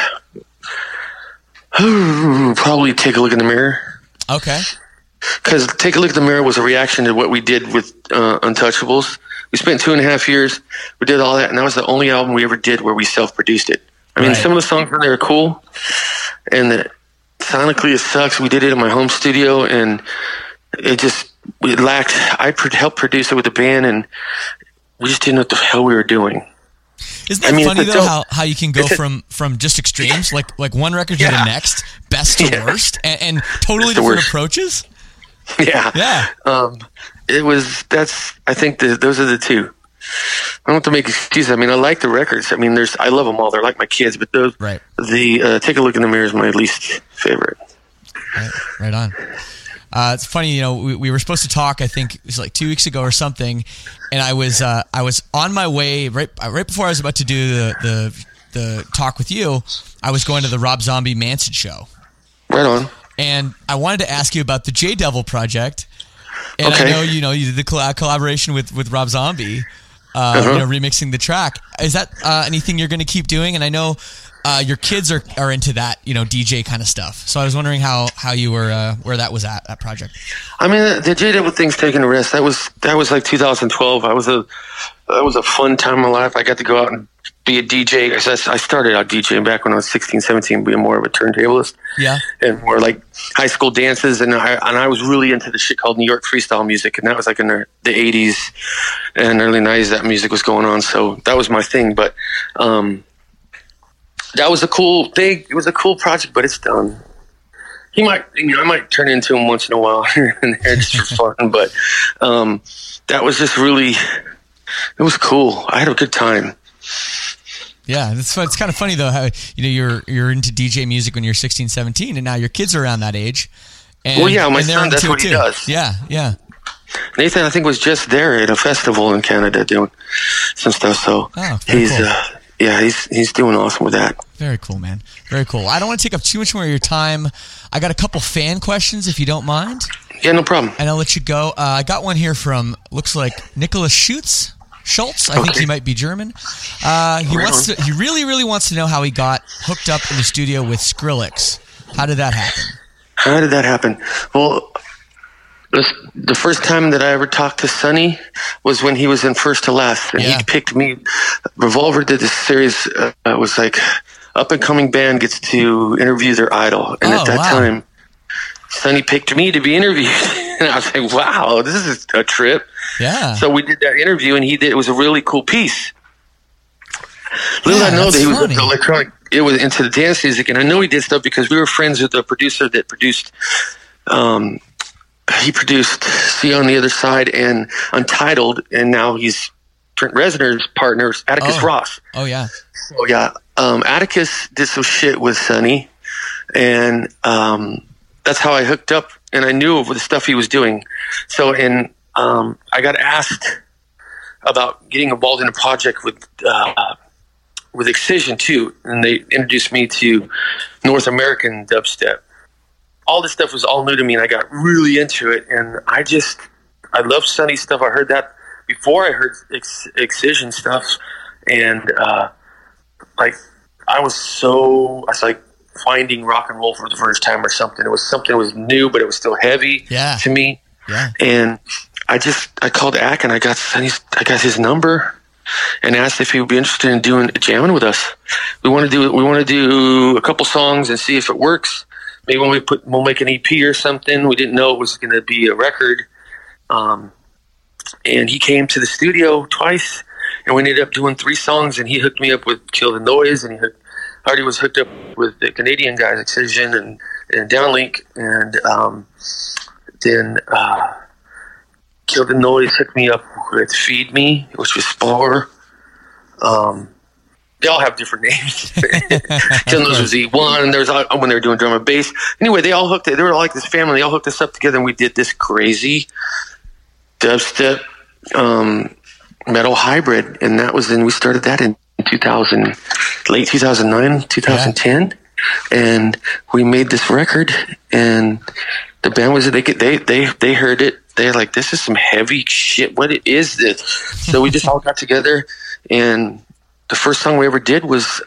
probably Take a Look in the Mirror. Okay. Because Take a Look in the Mirror was a reaction to what we did with Untouchables. We spent 2.5 years. We did all that, and that was the only album we ever did where we self-produced it. I mean, some of the songs on there are cool, and sonically it sucks. We did it in my home studio, and it lacked. I helped produce it with the band, and we just didn't know what the hell we were doing. Isn't that funny though? How you can go from just extremes, like one record to the next, best to worst, and totally different approaches. Yeah. I think those are the two. I don't have to make excuses. I mean, I like the records. I mean, I love them all. They're like my kids, but the Take a Look in the Mirror is my least favorite. Right on. It's funny, we were supposed to talk, I think it was like 2 weeks ago or something, and I was on my way right before I was about to do the talk with you. I was going to the Rob Zombie Manson show. Right on. And I wanted to ask you about the J Devil project. And I know you did the collaboration with Rob Zombie, remixing the track. Is that anything you're going to keep doing? And I know your kids are into that, DJ kind of stuff. So I was wondering how you were where that was at, that project. I mean, the J Devil thing's taking a rest. That was like 2012. That was a fun time in my life. I got to go out and be a DJ. I started out DJing back when I was 16, 17, being more of a turntablist. Yeah. And more like high school dances. And I was really into the shit called New York freestyle music. And that was like in the 80s and early 90s that music was going on. So that was my thing. But that was a cool thing. It was a cool project, but it's done. I might turn into him once in a while here and there just for fun. But that was just really, it was cool. I had a good time. Yeah, it's kind of funny though how you're into DJ music when you're 16, 17, and now your kids are around that age. And, my son, that's what he does. Yeah. Nathan, I think, was just there at a festival in Canada doing some stuff. So he's cool. He's doing awesome with that. Very cool, man. Very cool. I don't want to take up too much more of your time. I got a couple fan questions, if you don't mind. Yeah, no problem. And I'll let you go. I got one here from looks like Nicholas Schultz. I think he might be German. He really, really wants to know how he got hooked up in the studio with Skrillex. How did that happen? Well, the first time that I ever talked to Sonny was when he was in First to Last, and he picked me. Revolver did this series. It was like up and coming band gets to interview their idol, and at that time, Sonny picked me to be interviewed, and I was like, "Wow, this is a trip." Yeah. So we did that interview, and it was a really cool piece. Little I know that he was into electronic. It was into the dance music, and I know he did stuff because we were friends with the producer that produced. He produced "See on the Other Side" and "Untitled," and now he's Trent Reznor's partner, Atticus Ross. Oh yeah. So yeah, Atticus did some shit with Sonny, and that's how I hooked up, and I knew of the stuff he was doing. So I got asked about getting involved in a project with Excision too, and they introduced me to North American dubstep. All this stuff was all new to me, and I got really into it. And I love Sonny's stuff. I heard that before I heard Excision stuff, and I was like finding rock and roll for the first time or something. It was something that was new, but it was still heavy to me. Yeah. And I called Ack, and I got his number and asked if he would be interested in jamming with us. We want to do a couple songs and see if it works. Maybe when we'll make an EP or something. We didn't know it was going to be a record. And he came to the studio twice, and we ended up doing 3 songs, and he hooked me up with Kill the Noise, and Hardy was hooked up with the Canadian guys, Excision and Downlink, and then Kill the Noise hooked me up with Feed Me, which was Spore. They all have different names. Kill the Noise was E1, and there was when they were doing drum and bass. Anyway, they were like this family. They all hooked us up together, and we did this crazy dubstep metal hybrid, and we started that in 2000, late 2009, 2010, and we made this record, and the band was they heard it. They're like, this is some heavy shit. What is this? So we just all got together, and the first song we ever did was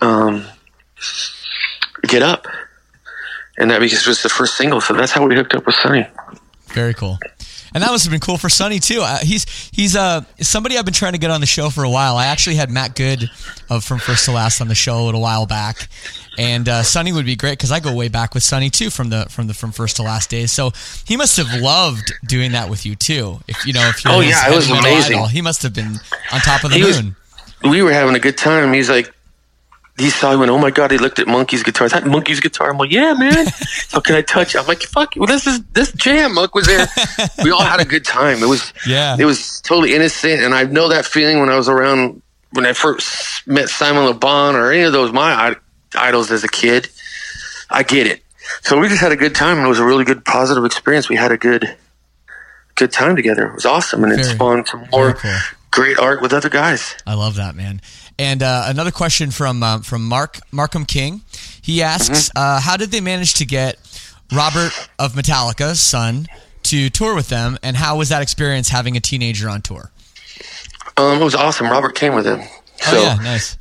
Get Up. And that because it was the first single. So that's how we hooked up with Sonny. Very cool. And that must have been cool for Sonny too. He's somebody I've been trying to get on the show for a while. I actually had Matt Good of From First to Last on the show a little while back, and Sonny would be great because I go way back with Sonny too from First to Last days. So he must have loved doing that with you too. If you're it was amazing. Idol, he must have been on top of the moon. We were having a good time. He's like, he saw, he went, oh my God, he looked at Monkey's guitar. Is that Monkey's guitar? I'm like, yeah, man. So can I touch it? I'm like, fuck, well, this jam. Monk was there. We all had a good time. It was totally innocent. And I know that feeling when I first met Simon Le Bon or any of those, my idols as a kid. I get it. So we just had a good time, and it was a really good, positive experience. We had a good time together. It was awesome. And it spawned some more great art with other guys. I love that, man. And another question from Markham King. He asks, how did they manage to get Robert of Metallica's son to tour with them, and how was that experience having a teenager on tour? It was awesome. Robert came with him. So, oh, yeah, nice.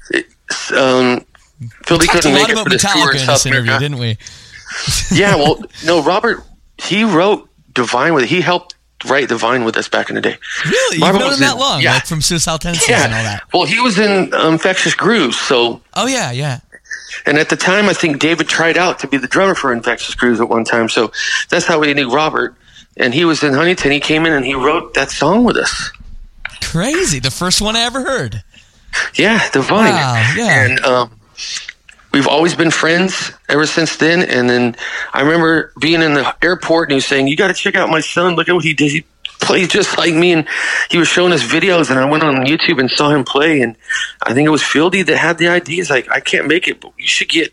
Philly couldn't make it for this tour in South America, didn't we? Yeah, well, no, Robert, he wrote Divine with it. He helped write Divine with us back in the day. Really? You've known him that long? Yeah. Like from Suicidal Tendencies and all that? Well, he was in Infectious Grooves, so... Oh, yeah. And at the time, I think David tried out to be the drummer for Infectious Grooves at one time, so that's how we knew Robert. And he was in Huntington. He came in and he wrote that song with us. Crazy. The first one I ever heard. Yeah, Divine. Wow, yeah. And we've always been friends ever since then. And then I remember being in the airport and he was saying, you got to check out my son. Look at what he did. He plays just like me. And he was showing us videos, and I went on YouTube and saw him play. And I think it was Fieldy that had the idea. He's like, I can't make it, but you should get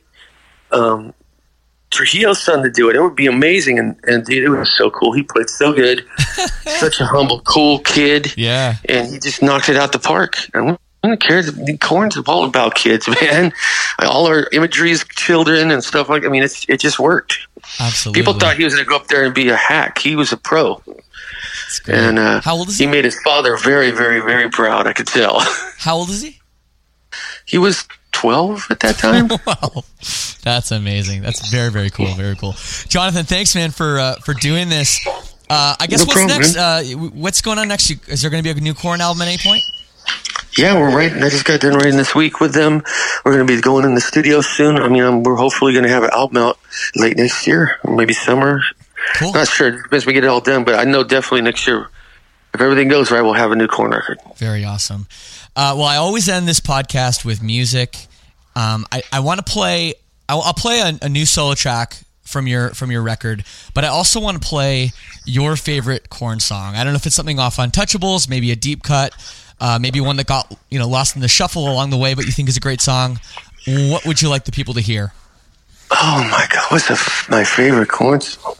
Trujillo's son to do it. It would be amazing. And dude, it was so cool. He played so good. Such a humble, cool kid. Yeah. And he just knocked it out the park. And who cares? Korn's all about kids, man. All our imagery is children and stuff like. I mean, it just worked. Absolutely. People thought he was going to go up there and be a hack. He was a pro. And how old is he? He made his father very, very, very proud. I could tell. How old is he? He was 12 at that time. Wow, that's amazing. That's very, very cool. Very cool. Jonathan, thanks, man, for doing this. I guess what's next? What's going on next? Is there going to be a new Korn album at any point? Yeah, we're writing. I just got done writing this week with them. We're going to be going in the studio soon. I mean, we're hopefully going to have an album out late next year, or maybe summer. Cool. Not sure. It depends if we get it all done, but I know definitely next year, if everything goes right, we'll have a new Korn record. Very awesome. Well, I always end this podcast with music. I want to play. I'll play a new solo track from your record, but I also want to play your favorite Korn song. I don't know if it's something off Untouchables, maybe a deep cut. Maybe one that got lost in the shuffle along the way, but you think is a great song. What would you like the people to hear? Oh my God, what's my favorite Korn song?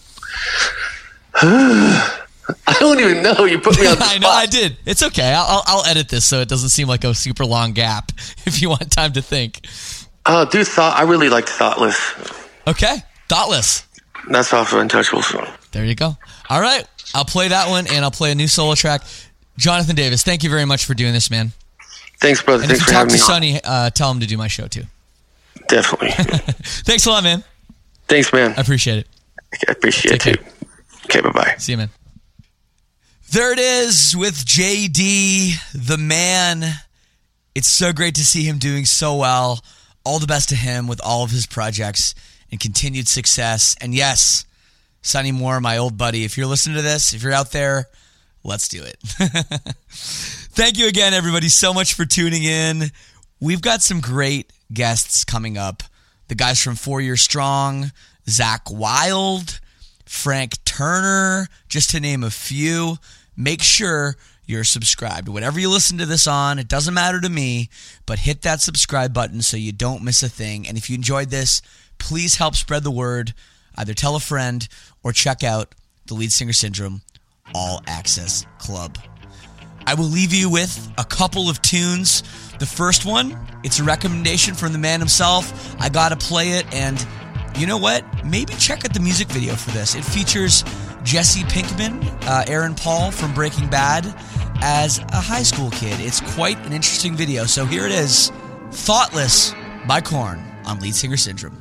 I don't even know. You put me on the spot. I know, I did. It's okay. I'll edit this so it doesn't seem like a super long gap if you want time to think. Dude, I really liked Thoughtless. Okay, Thoughtless. That's off of Untouchables. There you go. All right, I'll play that one, and I'll play a new solo track. Jonathan Davis, thank you very much for doing this, man. Thanks, brother. And Thanks if you for having me talk to Sonny, tell him to do my show, too. Definitely. Thanks a lot, man. Thanks, man. I appreciate it. I appreciate it, too. Okay, bye-bye. See you, man. There it is with JD, the man. It's so great to see him doing so well. All the best to him with all of his projects and continued success. And yes, Sonny Moore, my old buddy, if you're listening to this, if you're out there, let's do it. Thank you again, everybody, so much for tuning in. We've got some great guests coming up. The guys from 4 Year Strong, Zach Wilde, Frank Turner, just to name a few. Make sure you're subscribed. Whatever you listen to this on, it doesn't matter to me, but hit that subscribe button so you don't miss a thing. And if you enjoyed this, please help spread the word. Either tell a friend or check out The Lead Singer Syndrome All Access Club. I will leave you with a couple of tunes. The first one, it's a recommendation from the man himself. I gotta play it, and you know what? Maybe check out the music video for this. It features Jesse Pinkman, Aaron Paul from Breaking Bad, as a high school kid. It's quite an interesting video. So here it is, Thoughtless by Korn on Lead Singer Syndrome.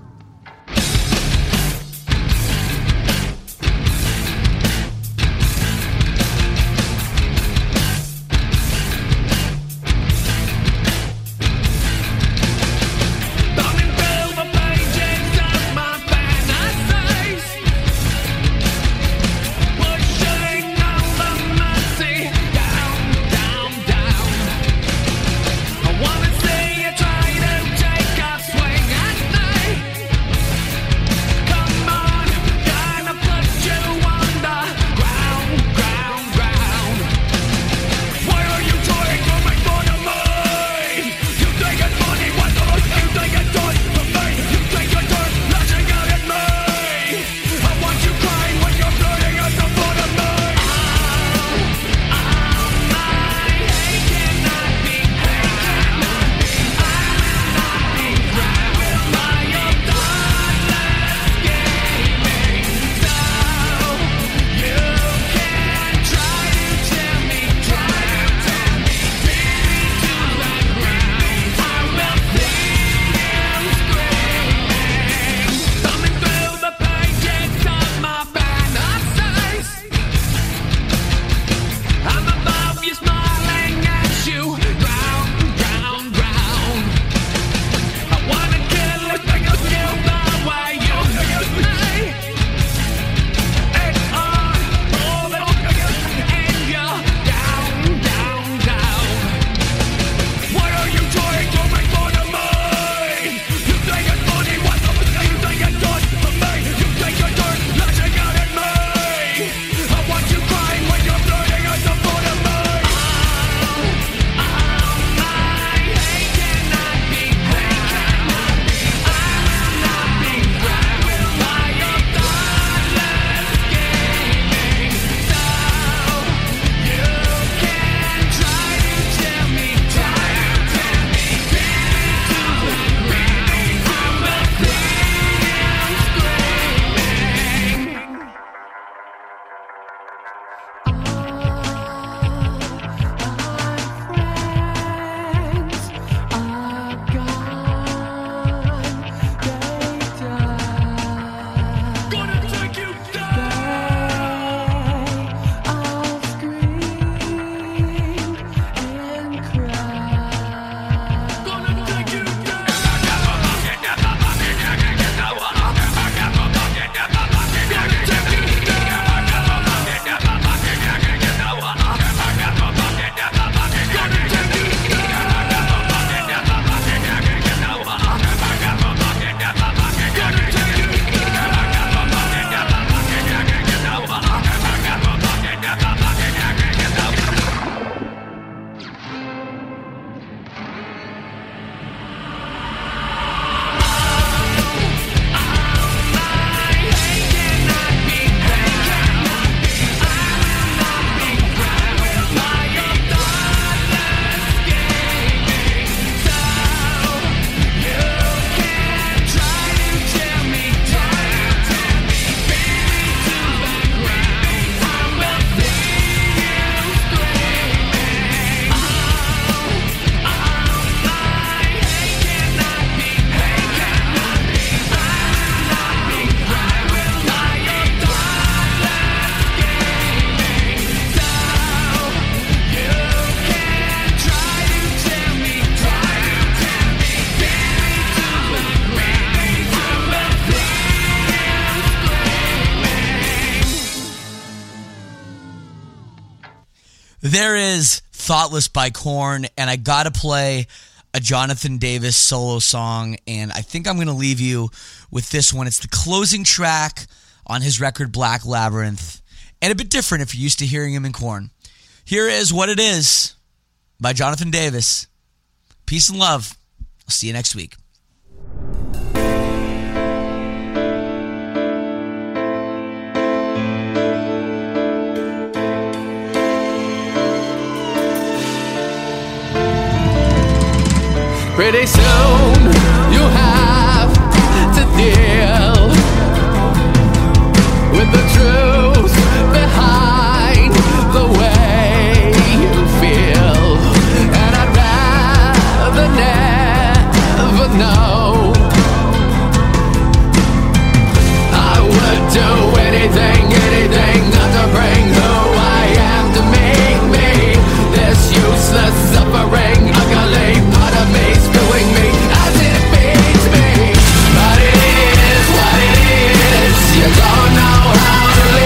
There is Thoughtless by Korn, and I gotta play a Jonathan Davis solo song, and I think I'm gonna leave you with this one. It's the closing track on his record Black Labyrinth, and a bit different if you're used to hearing him in Korn. Here is What It Is by Jonathan Davis. Peace and love. I'll see you next week. Pretty soon you have to deal with the truth behind the way you feel. And I'd rather never know. I would do anything not to bring who I am to make me this useless suffering, ugly part of me, spewing me as it beats me. But it is what it is. You don't know how to live.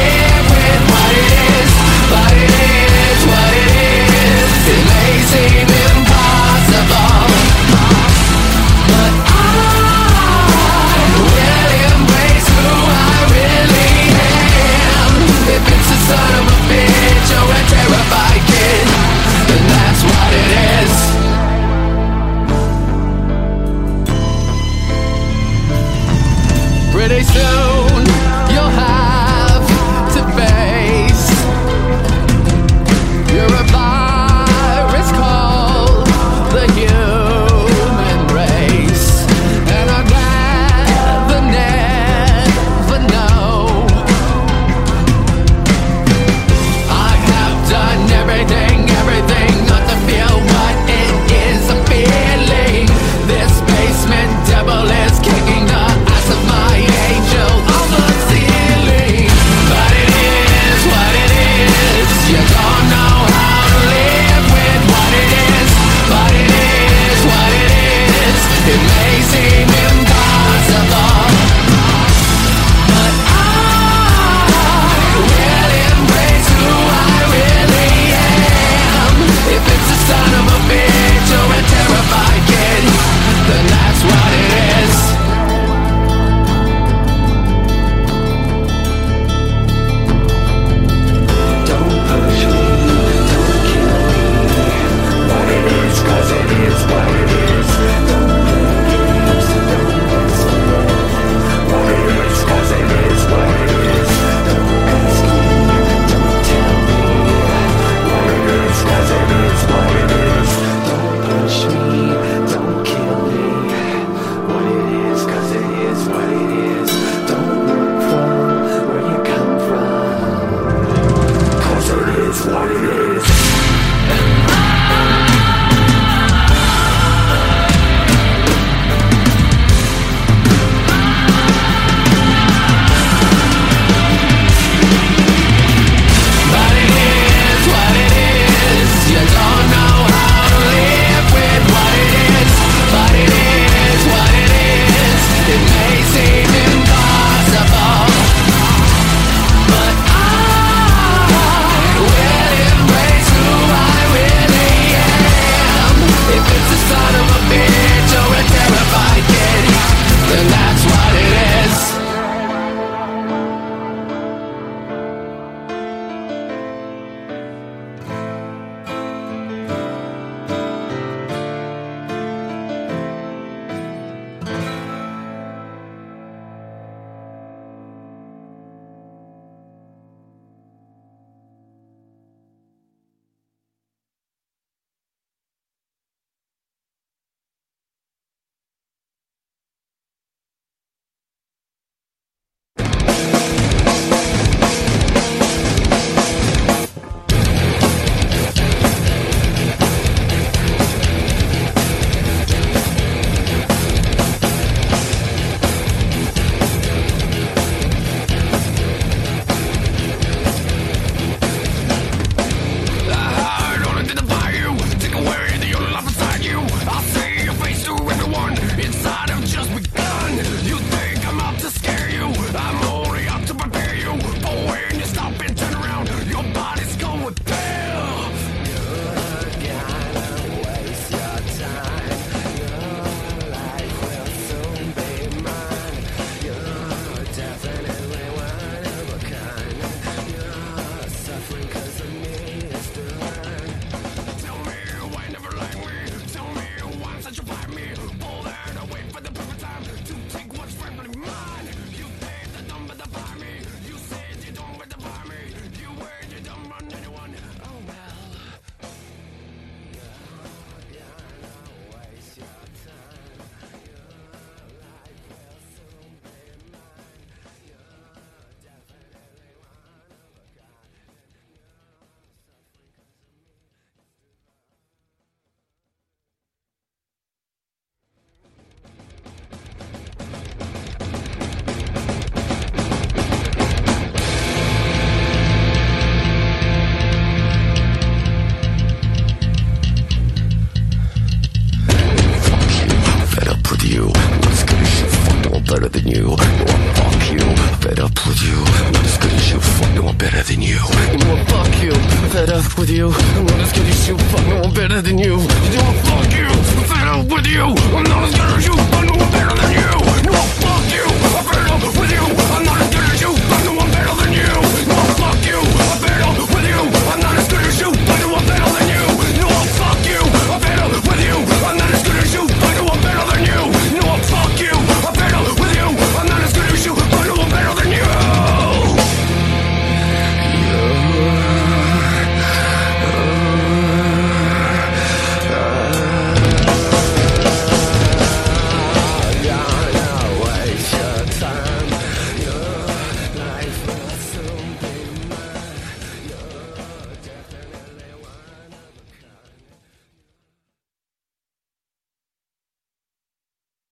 I'm fed up with you. I'm not as good as you, fuck no, I'm better than you. You know, fuck you. I'm fed up with you. I'm not as good as you, fuck no, I'm better than you. No, fuck you. I'm fed up with you. I'm not as